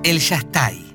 El Yastay.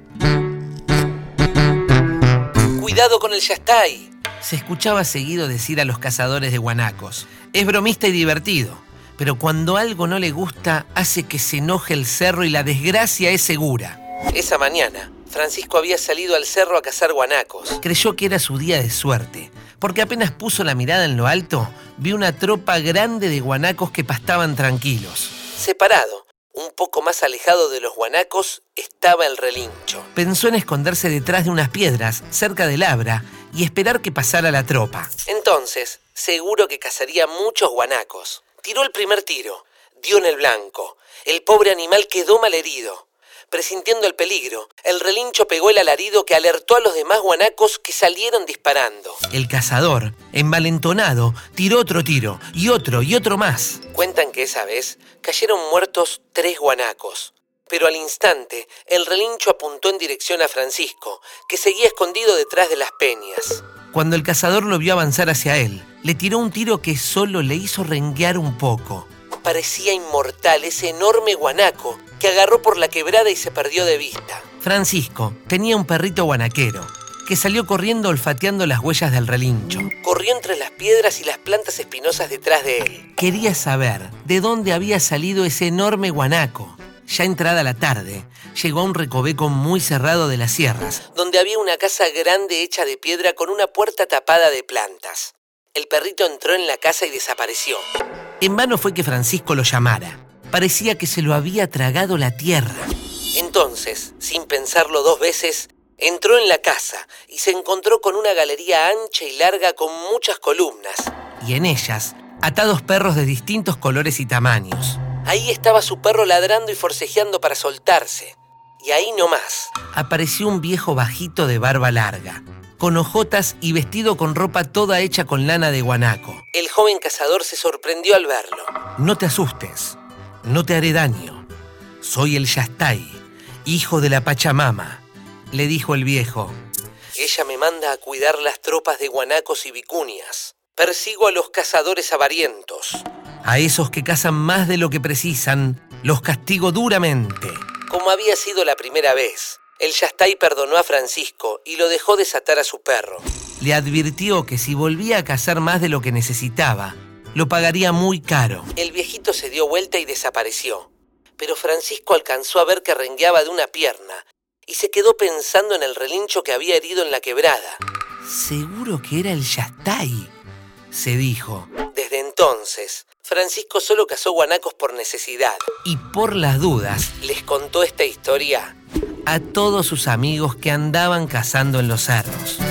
¡Cuidado con el Yastay!, se escuchaba seguido decir a los cazadores de guanacos. Es bromista y divertido, pero cuando algo no le gusta, hace que se enoje el cerro y la desgracia es segura. Esa mañana, Francisco había salido al cerro a cazar guanacos. Creyó que era su día de suerte, porque apenas puso la mirada en lo alto, vio una tropa grande de guanacos que pastaban tranquilos. Separado, un poco más alejado de los guanacos, estaba el relincho. Pensó en esconderse detrás de unas piedras, cerca del Abra, y esperar que pasara la tropa. Entonces, seguro que cazaría muchos guanacos. Tiró el primer tiro, dio en el blanco. El pobre animal quedó malherido. Presintiendo el peligro, el relincho pegó el alarido que alertó a los demás guanacos que salieron disparando. El cazador, envalentonado, tiró otro tiro, y otro más. Cuentan que esa vez cayeron muertos 3 guanacos. Pero al instante, el relincho apuntó en dirección a Francisco, que seguía escondido detrás de las peñas. Cuando el cazador lo vio avanzar hacia él, le tiró un tiro que solo le hizo renguear un poco. Parecía inmortal ese enorme guanaco que agarró por la quebrada y se perdió de vista. Francisco tenía un perrito guanaquero que salió corriendo olfateando las huellas del relincho. Corrió entre las piedras y las plantas espinosas detrás de él. Quería saber de dónde había salido ese enorme guanaco. Ya entrada la tarde, llegó a un recoveco muy cerrado de las sierras, donde había una casa grande hecha de piedra con una puerta tapada de plantas. El perrito entró en la casa y desapareció. En vano fue que Francisco lo llamara. Parecía que se lo había tragado la tierra. Entonces, sin pensarlo 2 veces, entró en la casa y se encontró con una galería ancha y larga con muchas columnas. Y en ellas, atados perros de distintos colores y tamaños. Ahí estaba su perro ladrando y forcejeando para soltarse. Y ahí nomás apareció un viejo bajito de barba larga, con hojotas y vestido con ropa toda hecha con lana de guanaco. El joven cazador se sorprendió al verlo. «No te asustes, no te haré daño. Soy el Yastay, hijo de la Pachamama», le dijo el viejo. «Ella me manda a cuidar las tropas de guanacos y vicuñas. Persigo a los cazadores avarientos. A esos que cazan más de lo que precisan, los castigo duramente». Como había sido la primera vez, el Yastay perdonó a Francisco y lo dejó desatar a su perro. Le advirtió que si volvía a cazar más de lo que necesitaba, lo pagaría muy caro. El viejito se dio vuelta y desapareció. Pero Francisco alcanzó a ver que rengueaba de una pierna y se quedó pensando en el relincho que había herido en la quebrada. «Seguro que era el Yastay», se dijo. Desde entonces, Francisco solo cazó guanacos por necesidad. Y por las dudas, les contó esta historia a todos sus amigos que andaban cazando en los cerros.